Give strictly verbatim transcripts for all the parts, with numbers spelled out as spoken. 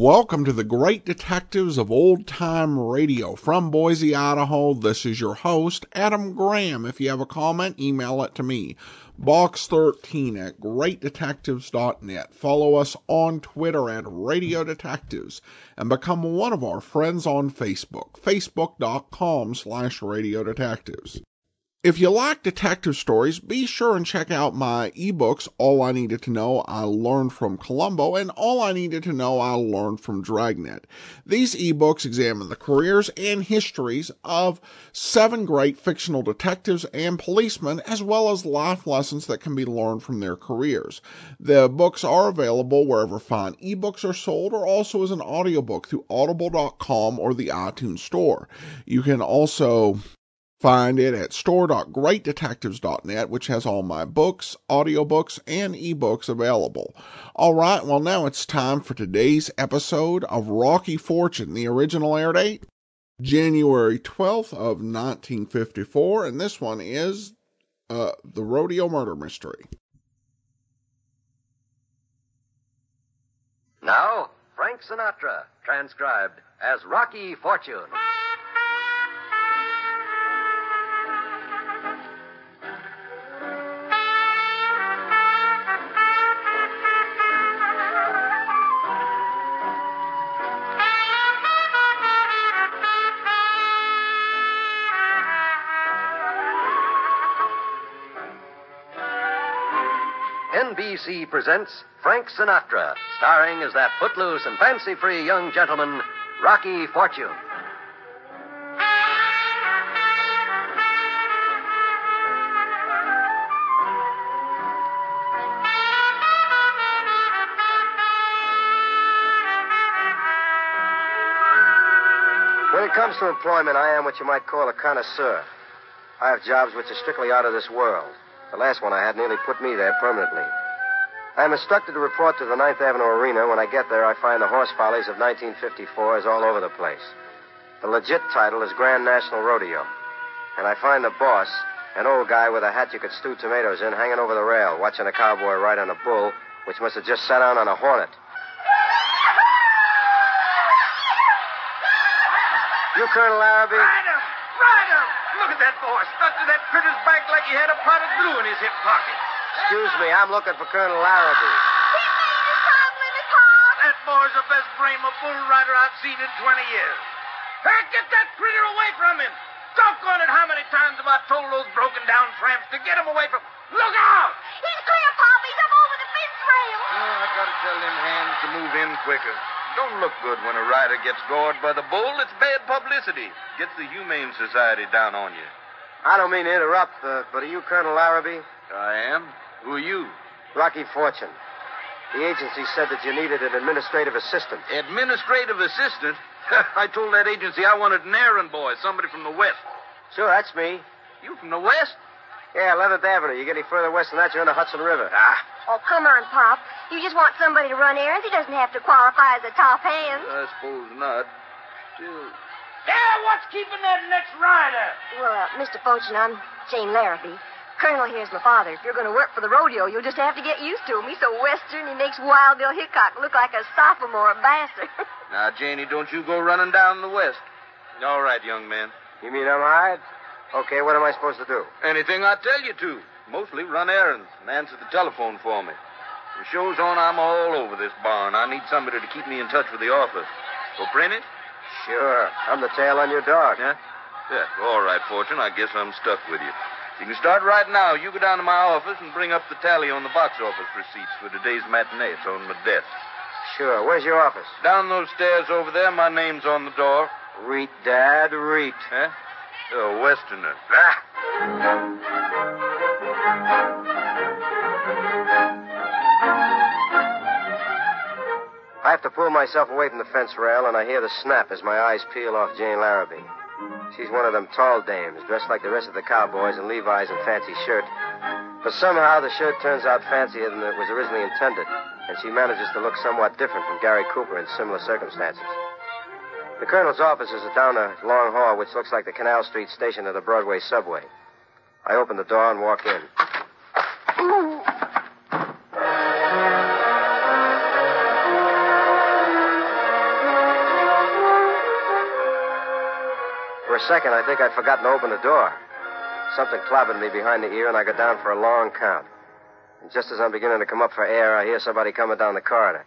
Welcome to the Great Detectives of Old Time Radio. From Boise, Idaho, this is your host, Adam Graham. If you have a comment, email it to me, box thirteen at great detectives dot net. Follow us on Twitter at Radio Detectives and become one of our friends on Facebook, facebook.com slash Radio Detectives. If you like detective stories, be sure and check out my ebooks, All I Needed to Know I Learned from Columbo, and All I Needed to Know I Learned from Dragnet. These ebooks examine the careers and histories of seven great fictional detectives and policemen, as well as life lessons that can be learned from their careers. The books are available wherever fine ebooks are sold, or also as an audiobook through audible dot com or the iTunes Store. You can also find it at store dot great detectives dot net, which has all my books, audiobooks, and ebooks available. All right, well, now it's time for today's episode of Rocky Fortune. The original air date, January twelfth of nineteen fifty-four, and this one is uh, The Rodeo Murder Mystery. Now, Frank Sinatra, transcribed as Rocky Fortune. N B C presents Frank Sinatra, starring as that footloose and fancy-free young gentleman, Rocky Fortune. When it comes to employment, I am what you might call a connoisseur. I have jobs which are strictly out of this world. The last one I had nearly put me there permanently. I am instructed to report to the Ninth Avenue Arena. When I get there, I find the horse follies of nineteen fifty-four is all over the place. The legit title is Grand National Rodeo. And I find the boss, an old guy with a hat you could stew tomatoes in, hanging over the rail, watching a cowboy ride on a bull, which must have just sat down on a hornet. You Colonel Larrabee? Ride him! Ride him! Look at that boy, stuck to that critter's back like he had a pot of glue in his hip pocket. Excuse me, I'm looking for Colonel Larrabee. That boy's the best brame of bull rider I've seen in twenty years. Hey, get that critter away from him! Doggone it, how many times have I told those broken-down tramps to get him away from... Look out! He's clear, Pop. He's up over the fence rail. Oh, I gotta tell them hands to move in quicker. Don't look good when a rider gets gored by the bull. It's bad publicity. Gets the Humane Society down on you. I don't mean to interrupt, uh, but are you Colonel Larrabee? I am. Who are you? Rocky Fortune. The agency said that you needed an administrative assistant. Administrative assistant? I told that agency I wanted an errand boy, somebody from the West. Sure, that's me. You from the West? Yeah, eleventh Avenue. You get any further west than that, you're in the Hudson River. Ah. Oh, come on, Pop. You just want somebody to run errands. He doesn't have to qualify as a top hand. I suppose not. Still... Yeah, what's keeping that next rider? Well, uh, Mister Fortune, I'm Jane Larrabee. Colonel here's my father. If you're going to work for the rodeo, you'll just have to get used to him. He's so western, he makes Wild Bill Hickok look like a sophomore bastard. Now, Janie, don't you go running down the West. All right, young man. You mean I'm hired? Okay, what am I supposed to do? Anything I tell you to. Mostly run errands and answer the telephone for me. The show's on, I'm all over this barn. I need somebody to keep me in touch with the office. Go print it? Sure. I'm the tail on your dog. Yeah? Yeah, all right, Fortune. I guess I'm stuck with you. You can start right now. You go down to my office and bring up the tally on the box office receipts for today's matinee. It's on my desk. Sure. Where's your office? Down those stairs over there. My name's on the door. Reet, Dad, Reet. Huh? You're a Westerner. Ah! I have to pull myself away from the fence rail, and I hear the snap as my eyes peel off Jane Larrabee. She's one of them tall dames, dressed like the rest of the cowboys in Levi's and fancy shirt. But somehow the shirt turns out fancier than it was originally intended, and she manages to look somewhat different from Gary Cooper in similar circumstances. The colonel's office is down a long hall which looks like the Canal Street station of the Broadway subway. I open the door and walk in. For a second, I think I'd forgotten to open the door. Something clobbered me behind the ear, and I got down for a long count. And just as I'm beginning to come up for air, I hear somebody coming down the corridor.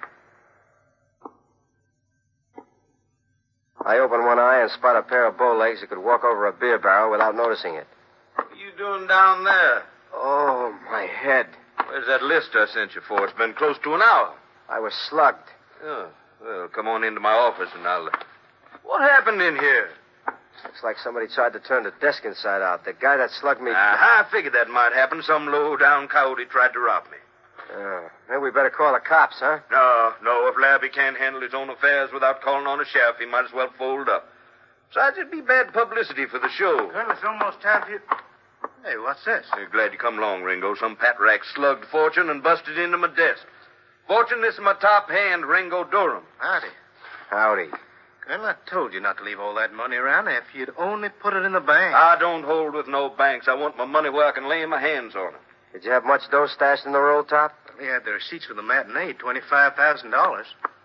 I open one eye and spot a pair of bow legs that could walk over a beer barrel without noticing it. What are you doing down there? Oh, my head. Where's that list I sent you for? It's been close to an hour. I was slugged. Oh, well, come on into my office and I'll... What happened in here? Looks like somebody tried to turn the desk inside out. The guy that slugged me... Uh-huh, I figured that might happen. Some low-down coyote tried to rob me. Uh, maybe we better call the cops, huh? No, no. If Larrabee can't handle his own affairs without calling on a sheriff, he might as well fold up. Besides, it'd be bad publicity for the show. Well, it's almost time for you... Hey, what's this? Hey, glad you come along, Ringo. Some pat rack slugged Fortune and busted into my desk. Fortune, this is my top hand, Ringo Durham. Howdy. Howdy. Well, I told you not to leave all that money around if you'd only put it in the bank. I don't hold with no banks. I want my money where I can lay my hands on it. Did you have much dough stashed in the roll top? They had the receipts for the matinee, twenty-five thousand dollars.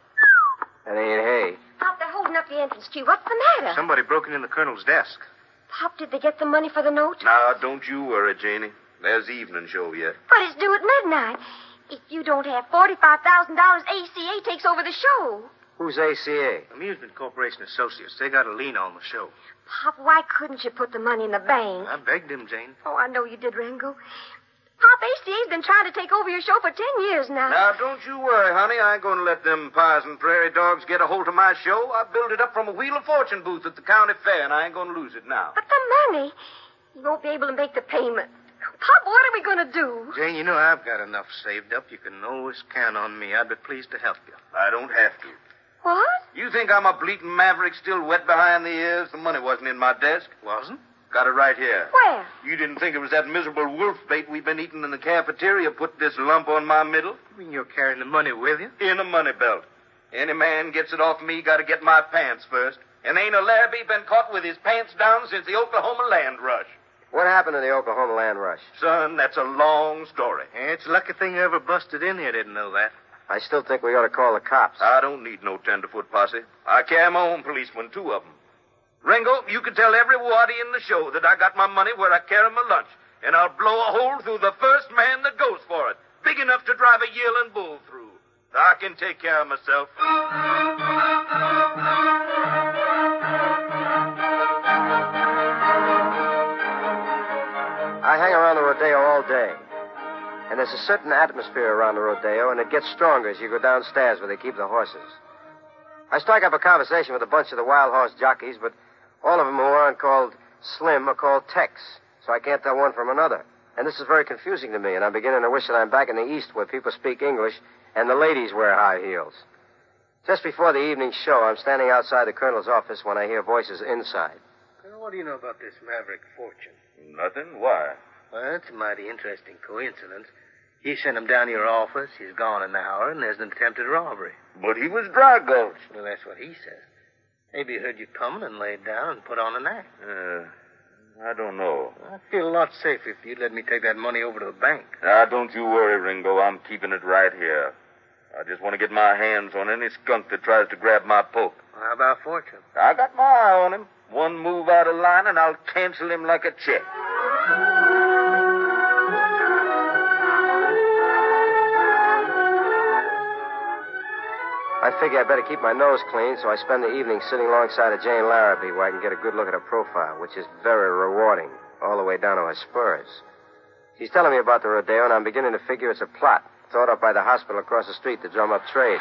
That ain't hay. Pop, they're holding up the entrance queue. What's the matter? Somebody broke in the colonel's desk. Pop, did they get the money for the note? Now, don't you worry, Janie. There's the evening show yet. But it's due at midnight. If you don't have forty-five thousand dollars, A C A takes over the show. Who's A C A? Amusement Corporation Associates. They got a lien on the show. Pop, why couldn't you put the money in the bank? I begged him, Jane. Oh, I know you did, Ringo. Pop, A C A's been trying to take over your show for ten years now. Now, don't you worry, honey. I ain't going to let them pies and prairie dogs get a hold of my show. I built it up from a Wheel of Fortune booth at the county fair, and I ain't going to lose it now. But the money, you won't be able to make the payment. Pop, what are we going to do? Jane, you know I've got enough saved up. You can always count on me. I'd be pleased to help you. I don't have to. What? You think I'm a bleating maverick still wet behind the ears? The money wasn't in my desk. Wasn't? Got it right here. Where? You didn't think it was that miserable wolf bait we've been eating in the cafeteria put this lump on my middle? You mean you're carrying the money with you? In a money belt. Any man gets it off me got to get my pants first. And ain't a Larrabee been caught with his pants down since the Oklahoma land rush. What happened in the Oklahoma land rush? Son, that's a long story. Yeah, it's a lucky thing you ever busted in here. Didn't know that. I still think we ought to call the cops. I don't need no tenderfoot posse. I carry my own policeman, two of them. Ringo, you can tell every waddy in the show that I got my money where I carry my lunch, and I'll blow a hole through the first man that goes for it, big enough to drive a yearling bull through. I can take care of myself. I hang around the rodeo all day. And there's a certain atmosphere around the rodeo, and it gets stronger as you go downstairs where they keep the horses. I strike up a conversation with a bunch of the wild horse jockeys, but all of them who aren't called Slim are called Tex, so I can't tell one from another. And this is very confusing to me, and I'm beginning to wish that I'm back in the East where people speak English and the ladies wear high heels. Just before the evening show, I'm standing outside the colonel's office when I hear voices inside. Well, what do you know about this Maverick Fortune? Nothing. Why? Well, it's a mighty interesting coincidence. You sent him down to your office, he's gone an hour, and there's an attempted robbery. But he was dry gulched. Well, that's what he says. Maybe he heard you coming and laid down and put on an act. Uh, I don't know. I'd feel a lot safer if you'd let me take that money over to the bank. Now, don't you worry, Ringo. I'm keeping it right here. I just want to get my hands on any skunk that tries to grab my poke. Well, how about Fortune? I got my eye on him. One move out of line, and I'll cancel him like a check. I figure I better keep my nose clean, so I spend the evening sitting alongside of Jane Larrabee where I can get a good look at her profile, which is very rewarding, all the way down to her spurs. She's telling me about the rodeo, and I'm beginning to figure it's a plot thought up by the hospital across the street to drum up trade.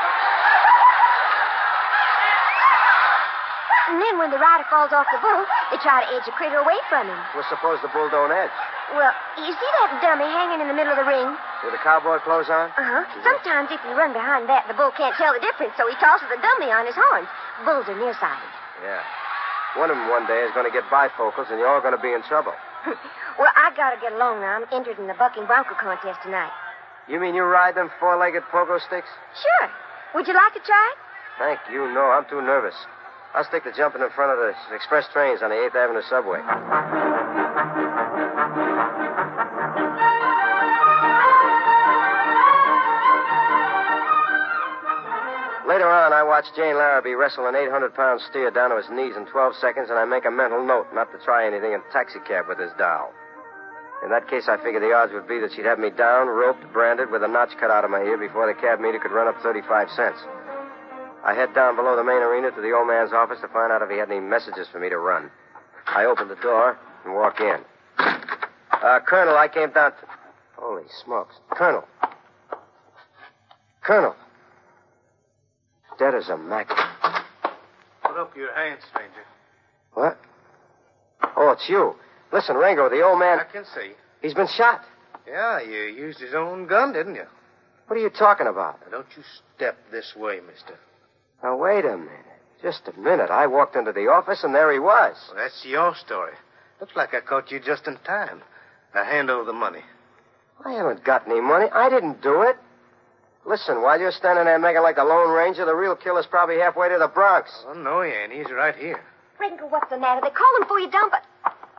And then when the rider falls off the bull, they try to edge the critter away from him. Well, suppose the bull don't edge. Well, you see that dummy hanging in the middle of the ring? With the cowboy clothes on? Uh-huh. Sometimes if you run behind that, the bull can't tell the difference, so he tosses the dummy on his horns. Bulls are nearsighted. Yeah. One of them one day is going to get bifocals, and you're all going to be in trouble. Well, I gotta get along now. I'm entered in the bucking bronco contest tonight. You mean you ride them four-legged pogo sticks? Sure. Would you like to try it? Thank you. No, I'm too nervous. I'll stick to jumping in front of the express trains on the eighth Avenue subway. Later Later on, I watched Jane Larrabee wrestle an eight hundred pound steer down to his knees in twelve seconds, and I make a mental note not to try anything in a taxicab with this doll. In that case, I figured the odds would be that she'd have me down, roped, branded, with a notch cut out of my ear before the cab meter could run up thirty-five cents. I head down below the main arena to the old man's office to find out if he had any messages for me to run. I open the door and walk in. Uh, Colonel, I came down to... Holy smokes. Colonel. Colonel. Dead as a mackerel. Put up your hand, stranger. What? Oh, it's you. Listen, Ringo, the old man... I can see. He's been shot. Yeah, you used his own gun, didn't you? What are you talking about? Now, don't you step this way, mister. Now, wait a minute. Just a minute. I walked into the office, and there he was. Well, that's your story. Looks like I caught you just in time. Now, hand over the money. I haven't got any money. I didn't do it. Listen, while you're standing there making like the Lone Ranger, the real killer's probably halfway to the Bronx. Oh, no, he ain't. He's right here. Ringo, what's the matter? They're calling for you down, but...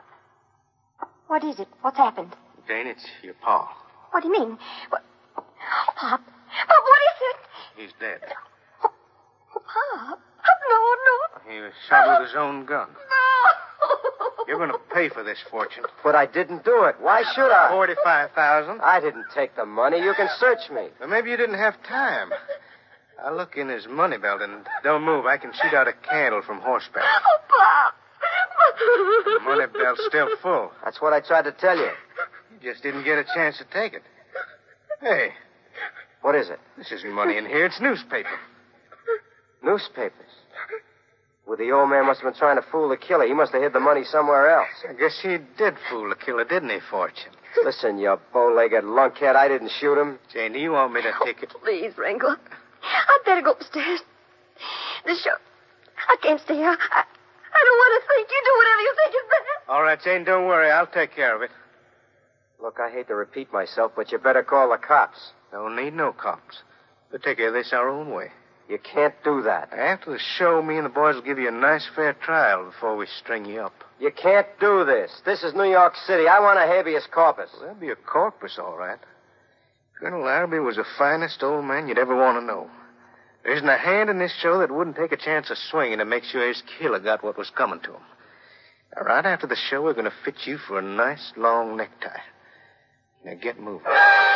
What is it? What's happened? Jane, it's your pa. What do you mean? What... Oh, Pop. Pop, what is it? He's dead. Oh, Pop. Pop, no, no. He was shot with his own gun. No. You're going to pay for this fortune. But I didn't do it. Why should I? Forty-five thousand. I didn't take the money. You can search me. Well, maybe you didn't have time. I'll look in his money belt and don't move. I can shoot out a candle from horseback. Oh, Pop. The money belt's still full. That's what I tried to tell you. You just didn't get a chance to take it. Hey, What is it? this isn't money in here. It's newspaper. Newspapers. Well, the old man must have been trying to fool the killer. He must have hid the money somewhere else. I guess he did fool the killer, didn't he, Fortune? Listen, you bow-legged lunkhead, I didn't shoot him. Jane, do you want me to take it? Please, Ringo. I'd better go upstairs. The show... I can't stay here. I, I don't want to think. You do whatever you think is best. All right, Jane, don't worry. I'll take care of it. Look, I hate to repeat myself, but you better call the cops. Don't need no cops. We'll take care of this our own way. You can't do that. After the show, me and the boys will give you a nice, fair trial before we string you up. You can't do this. This is New York City. I want a habeas corpus. Well, there'll be a corpus, all right. Colonel Larrabee was the finest old man you'd ever want to know. There isn't a hand in this show that wouldn't take a chance of swinging to make sure his killer got what was coming to him. Now, right after the show, we're going to fit you for a nice, long necktie. Now, get moving.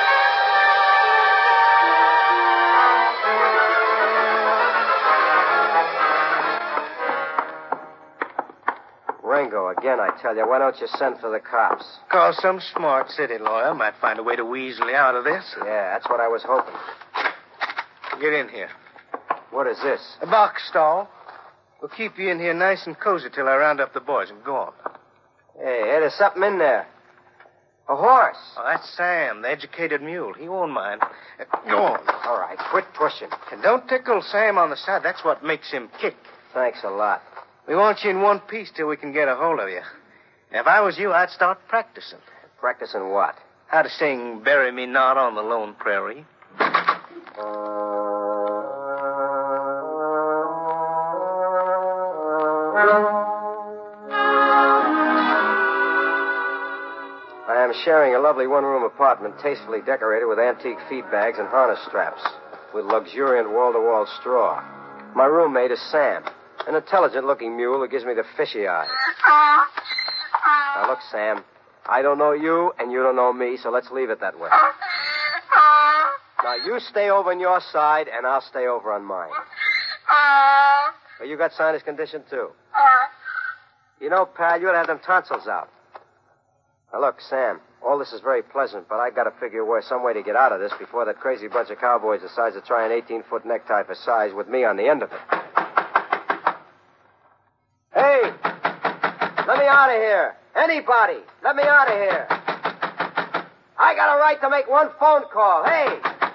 Ringo, again, I tell you, why don't you send for the cops? Call some smart city lawyer. Might find a way to weasel you out of this. Yeah, that's what I was hoping. Get in here. What is this? A box stall. We'll keep you in here nice and cozy till I round up the boys and go on. Hey, hey, there's something in there. A horse. Oh, that's Sam, the educated mule. He won't mind. Uh, go on. All right, quit pushing. And don't tickle Sam on the side. That's what makes him kick. Thanks a lot. We want you in one piece till we can get a hold of you. If I was you, I'd start practicing. Practicing what? How to sing Bury Me Not on the Lone Prairie. I am sharing a lovely one-room apartment tastefully decorated with antique feed bags and harness straps, with luxuriant wall-to-wall straw. My roommate is Sam, an intelligent-looking mule who gives me the fishy eye. Now, look, Sam, I don't know you, and you don't know me, so let's leave it that way. Now, you stay over on your side, and I'll stay over on mine. Well, you got sinus condition, too. You know, pal, you ought to have them tonsils out. Now, look, Sam, all this is very pleasant, but I got to figure where some way to get out of this before that crazy bunch of cowboys decides to try an eighteen-foot necktie for size with me on the end of it. Hey! Let me out of here. Anybody, let me out of here. I got a right to make one phone call. Hey!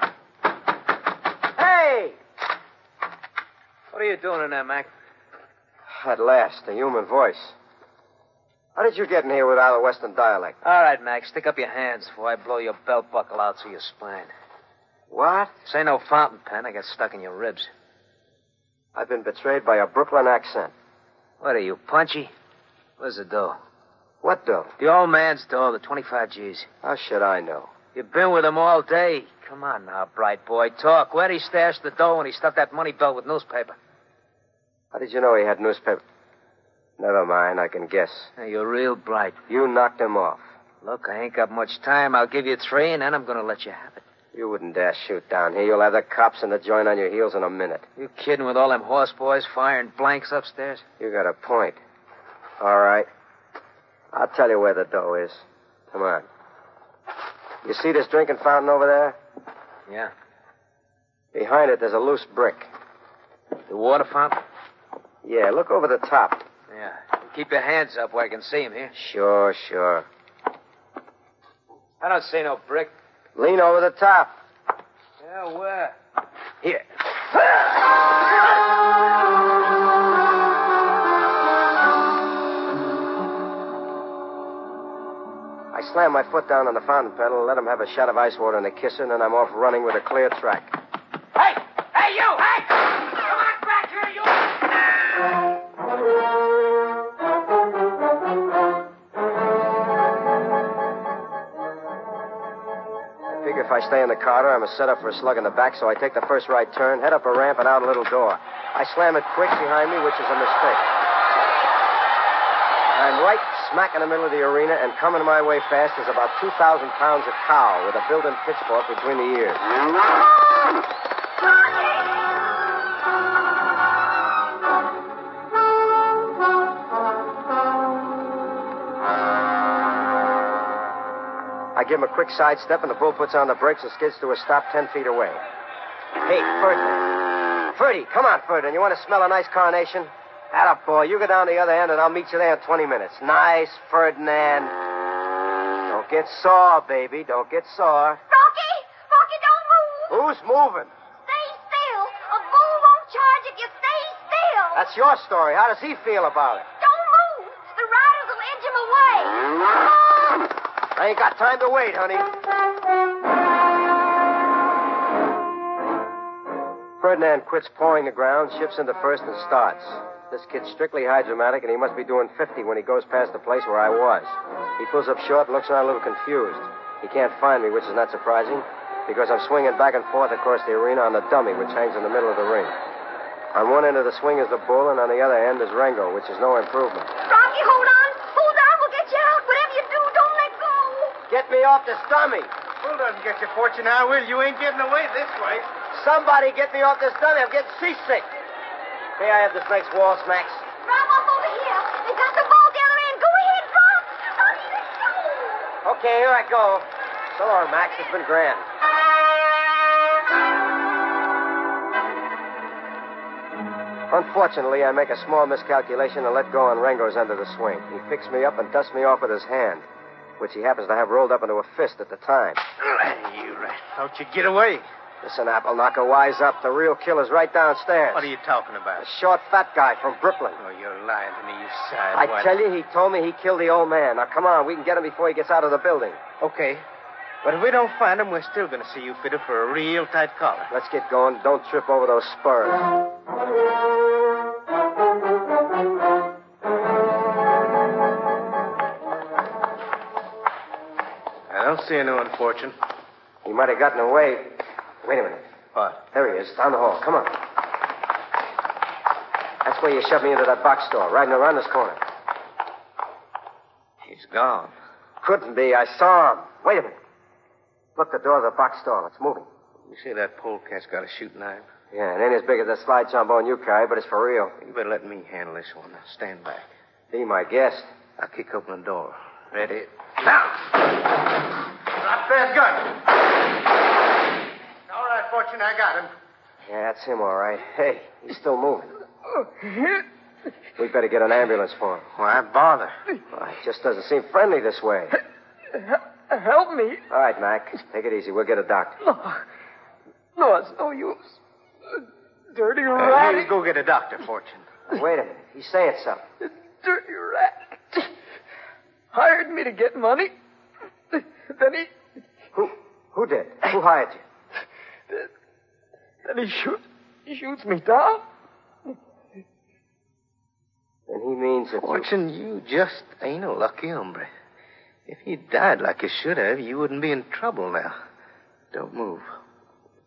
Hey! What are you doing in there, Mac? At last, a human voice. How did you get in here without a Western dialect? All right, Mac, stick up your hands before I blow your belt buckle out through your spine. What? This ain't no fountain pen. I got stuck in your ribs. I've been betrayed by a Brooklyn accent. What are you, punchy? Where's the dough? What dough? The old man's dough, the twenty-five G's. How should I know? You've been with him all day. come on now, bright boy. Talk. Where'd he stash the dough when he stuffed that money belt with newspaper? How did you know he had newspaper? Never mind, I can guess. Hey, you're real bright. You knocked him off. Look, I ain't got much time. I'll give you three, and then I'm going to let you have it. You wouldn't dare shoot down here. You'll have the cops and the joint on your heels in a minute. You kidding with all them horse boys firing blanks upstairs? You got a point. All right. I'll tell you where the dough is. Come on. You see this drinking fountain over there? Yeah. Behind it, there's a loose brick. The water fountain? Yeah, look over the top. Yeah. Keep your hands up where I can see him here. Sure, sure. I don't see no brick. Lean over the top. Yeah, where? Here. I slam my foot down on the fountain pedal and let him have a shot of ice water and a kisser, and then I'm off running with a clear track. Hey! Hey, you! Hey! Come on back here, you! I figure if I stay in the corridor, I'm a set up for a slug in the back, so I take the first right turn, head up a ramp, and out a little door. I slam it quick behind me, which is a mistake. I'm right smack in the middle of the arena, and coming my way fast is about two thousand pounds of cow with a built-in pitchfork between the ears. I give him a quick sidestep, and the bull puts on the brakes and skids to a stop ten feet away. Hey, Ferdinand. Ferdy, come on, Ferdinand. You want to smell a nice carnation? Atta boy, you go down the other end, and I'll meet you there in twenty minutes. Nice, Ferdinand. Don't get sore, baby. Don't get sore. Rocky! Rocky, don't move! Who's moving? Stay still. A bull won't charge if you stay still. That's your story. How does he feel about it? Don't move. The riders will edge him away. I ain't got time to wait, honey. Ferdinand quits pawing the ground, shifts into first, and starts. This kid's strictly hydromatic, and he must be doing fifty when he goes past the place where I was. He pulls up short and looks around a little confused. He can't find me, which is not surprising, because I'm swinging back and forth across the arena on the dummy, which hangs in the middle of the ring. On one end of the swing is the bull, and on the other end is Rengo, which is no improvement. Rocky, hold on. Hold on. We'll get you out. Whatever you do, don't let go. Get me off this dummy. Bull doesn't get your fortune now, will you? Ain't getting away this way. Somebody get me off this dummy. I'm getting seasick. May I have this next waltz, Max? Drop off over here. They got the ball the other end. Go ahead, drop. Rocky, let's go. Okay, here I go. So long, Max. It's been grand. Unfortunately, I make a small miscalculation and let go on Rengo's end of the swing. He picks me up and dusts me off with his hand, which he happens to have rolled up into a fist at the time. You rat. How'd you get away? Listen, Apple Knocker, wise up. The real killer's right downstairs. What are you talking about? A short, fat guy from Brooklyn. Oh, you're lying to me, you side. I What? tell you, he told me he killed the old man. Now, come on. We can get him before he gets out of the building. Okay. But if we don't find him, we're still going to see you fitted for a real tight collar. Let's get going. Don't trip over those spurs. I don't see anyone, Fortune. He might have gotten away. Wait a minute. What? There he is, down the hall. Come on. That's where you shoved me into that box store, riding around this corner. He's gone. Couldn't be. I saw him. Wait a minute. Look, the door of the box store. It's moving. You say that polecat's got a shooting knife? Yeah, it ain't as big as that slide trombone you carry, but it's for real. You better let me handle this one. Now, stand back. Be my guest. I'll kick open the door. Ready? Now! Drop that gun. All right, Fortune, I got him. Yeah, that's him, all right. Hey, he's still moving. We better get an ambulance for him. Why bother? Well, it just doesn't seem friendly this way. Help me. All right, Mac. Take it easy. We'll get a doctor. No, no it's no use. Dirty Uh, rat. you go get a doctor, Fortune. Wait a minute. He's saying something. Dirty rat. Hired me to get money. Then he... Who Who did? Who hired you? Then he shoots, he shoots me down. And he means that... Fortune, you just ain't a lucky hombre. If he died like he should have, you wouldn't be in trouble now. Don't move.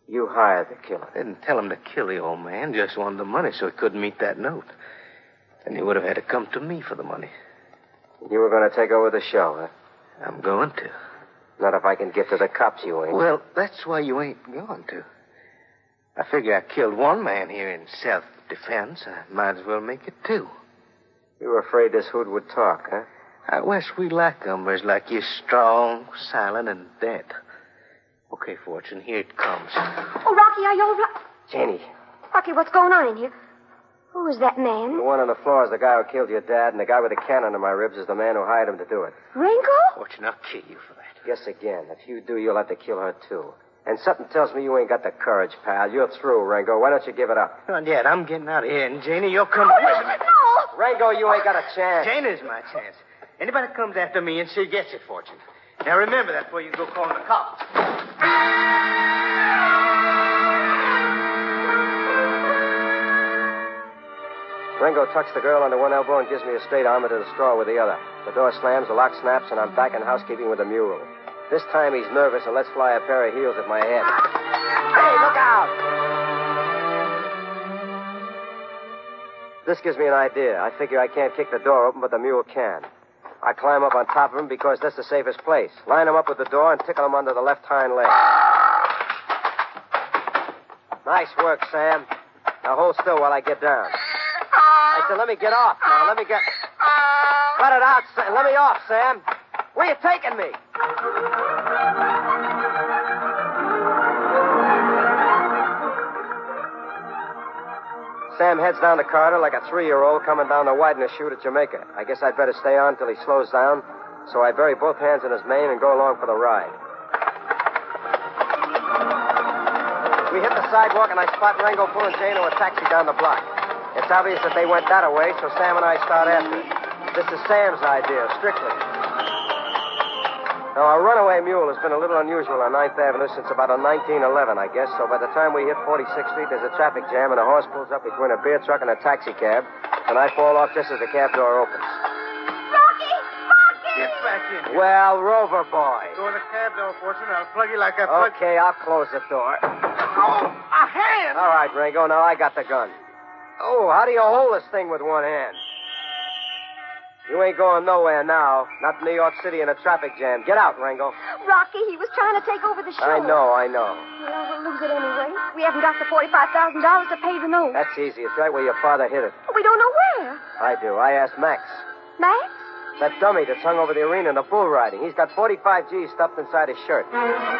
You hired the killer. I didn't tell him to kill the old man. Just wanted the money so he couldn't meet that note. And he would have had to come to me for the money. You were going to take over the show, huh? I'm going to. Not if I can get to the cops, you ain't. Well, that's why you ain't going to. I figure I killed one man here in self-defense. I might as well make it two. You were afraid this hood would talk, huh? Out west, we like hombres like you, strong, silent, and dead. Okay, Fortune, here it comes. Oh, Rocky, are you all right? Janie. Rocky, what's going on in here? Who is that The man? one on the floor is the guy who killed your dad, and the guy with the cannon in my ribs is the man who hired him to do it. Ringo? Fortune, I'll kill you for that. Guess again. If you do, you'll have to kill her, too. And something tells me you ain't got the courage, pal. You're through, Ringo. Why don't you give it up? Not yet. I'm getting out of here, and Janie, you'll come Oh, with no, me. no! Ringo, you ain't got a chance. Janie's my chance. Anybody comes after me, and she gets it, Fortune. Now remember that before you go calling the cops. Ringo tucks the girl under one elbow and gives me a straight arm into the straw with the other. The door slams, the lock snaps, and I'm back in housekeeping with the mule. This time he's nervous and lets fly a pair of heels at my head. Hey, look out! This gives me an idea. I figure I can't kick the door open, but the mule can. I climb up on top of him because that's the safest place. Line him up with the door and tickle him under the left hind leg. Nice work, Sam. Now hold still while I get down. I said, let me get off now. Let me get... Cut it out, Sam. Let me off, Sam. Where are you taking me? Sam heads down the corridor like a three-year-old coming down the Widener chute at Jamaica. I guess I'd better stay on till he slows down, so I bury both hands in his mane and go along for the ride. We hit the sidewalk, and I spot Rango pulling Jane to a taxi down the block. It's obvious that they went that way, so Sam and I start after it. This is Sam's idea, strictly. Now, a runaway mule has been a little unusual on ninth Avenue since about nineteen eleven, I guess, so by the time we hit forty-sixth Street, there's a traffic jam, and a horse pulls up between a beer truck and a taxi cab, and I fall off just as the cab door opens. Rocky! Rocky! Get back in here. Well, Rover boy. Go to the cab door, Fortune. I'll plug you like I plug... Okay, I'll close the door. Oh, a hand! All right, Ringo, now I got the gun. Oh, how do you hold this thing with one hand? You ain't going nowhere now. Not in New York City in a traffic jam. Get out, Ringo. Rocky, he was trying to take over the show. I know, I know. Well, we'll lose it anyway. We haven't got the forty-five thousand dollars to pay the note. That's easy. It's right where your father hit it. We don't know where. I do. I asked Max. Max? That dummy that's hung over the arena in the bull riding. He's got forty-five G's stuffed inside his shirt.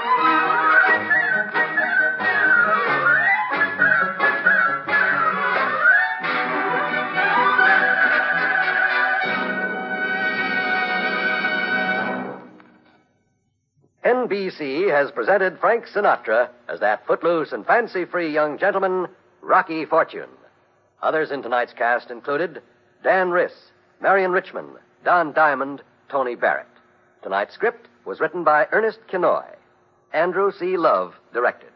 N B C has presented Frank Sinatra as that footloose and fancy-free young gentleman, Rocky Fortune. Others in tonight's cast included Dan Riss, Marion Richmond, Don Diamond, Tony Barrett. Tonight's script was written by Ernest Kinoy. Andrew C. Love directed.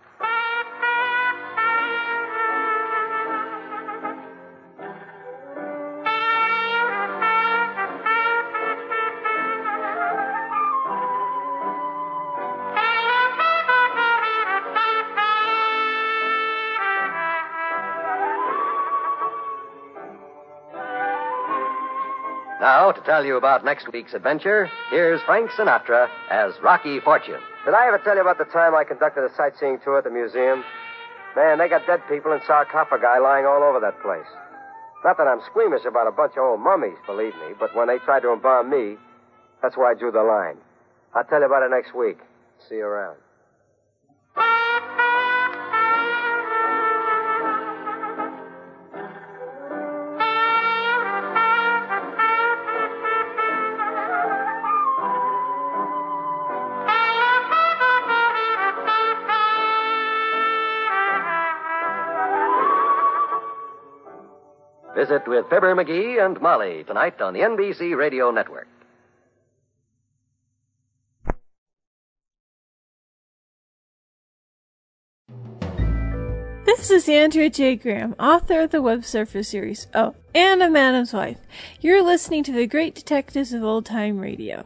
Now, to tell you about next week's adventure, here's Frank Sinatra as Rocky Fortune. Did I ever tell you about the time I conducted a sightseeing tour at the museum? Man, they got dead people and sarcophagi lying all over that place. Not that I'm squeamish about a bunch of old mummies, believe me, but when they tried to embalm me, that's where I drew the line. I'll tell you about it next week. See you around. Visit with Fibber McGee and Molly tonight on the N B C Radio Network. This is Andrea J. Graham, author of the Web Surfer series, oh, and a Madam's Wife. You're listening to the Great Detectives of Old Time Radio.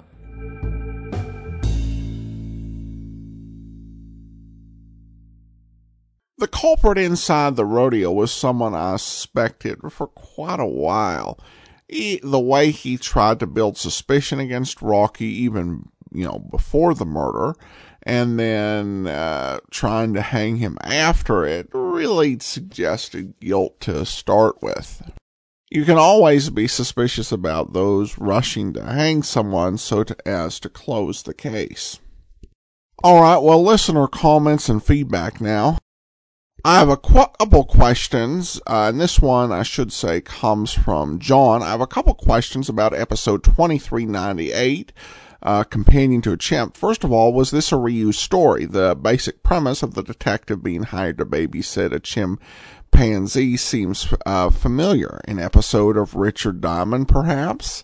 The culprit inside the rodeo was someone I suspected for quite a while. He, the way he tried to build suspicion against Rocky even, you know, before the murder, and then uh, trying to hang him after it, really suggested guilt to start with. You can always be suspicious about those rushing to hang someone so to, as to close the case. All right, well, listener comments and feedback now. I have a qu- couple questions, uh, and this one, I should say, comes from John. I have a couple questions about episode twenty-three ninety-eight, uh, Companion to a Chimp. First of all, was this a reused story? The basic premise of the detective being hired to babysit a chimpanzee seems uh, familiar. An episode of Richard Diamond, perhaps?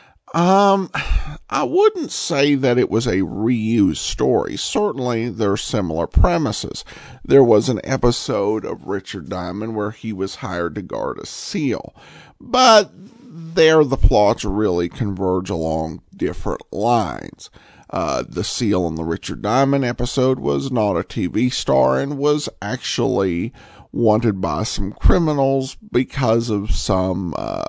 Um, I wouldn't say that it was a reused story. Certainly, there are similar premises. There was an episode of Richard Diamond where he was hired to guard a seal. But there the plots really converge along different lines. Uh, the seal in the Richard Diamond episode was not a T V star and was actually wanted by some criminals because of some, uh,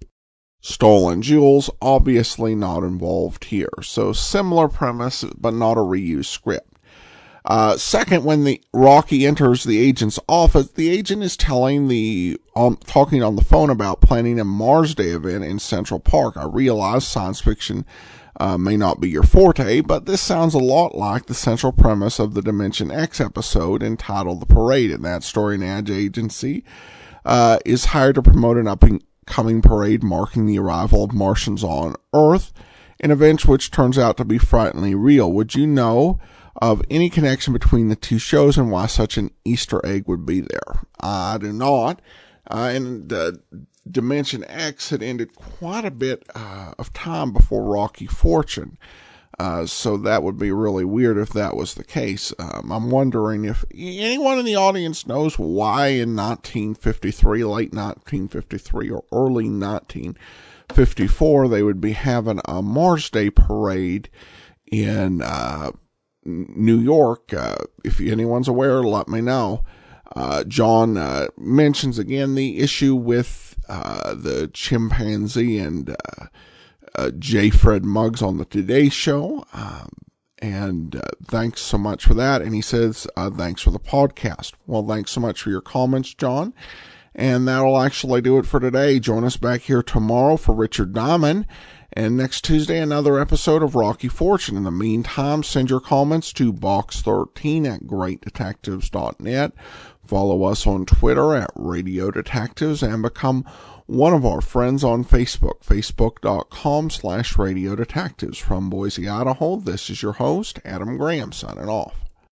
stolen jewels, obviously not involved here. So similar premise, but not a reused script. Uh, second, when the Rocky enters the agent's office, the agent is telling the, um, talking on the phone about planning a Mars Day event in Central Park. I realize science fiction uh, may not be your forte, but this sounds a lot like the central premise of the Dimension X episode entitled The Parade. In that story, an ad agency uh, is hired to promote an up and coming parade marking the arrival of Martians on Earth, an event which turns out to be frighteningly real. Would you know of any connection between the two shows and why such an Easter egg would be there? I do not. Uh, and uh, Dimension X had ended quite a bit uh, of time before Rocky Fortune. Uh, so that would be really weird if that was the case. Um, I'm wondering if anyone in the audience knows why in nineteen fifty-three, late nineteen fifty-three or early nineteen fifty-four, they would be having a Mars Day parade in uh, New York. Uh, if anyone's aware, let me know. Uh, John uh, mentions again the issue with uh, the chimpanzee and uh, Uh, J. Fred Muggs on the Today Show, um, and uh, thanks so much for that. And he says, uh, thanks for the podcast. Well, thanks so much for your comments, John. And that'll actually do it for today. Join us back here tomorrow for Richard Diamond, and next Tuesday, another episode of Rocky Fortune. In the meantime, send your comments to box thirteen at great detectives dot net. Follow us on Twitter at Radio Detectives and become one of our friends on Facebook, facebook.com slash Radio Detectives. From Boise, Idaho, this is your host, Adam Graham, signing off.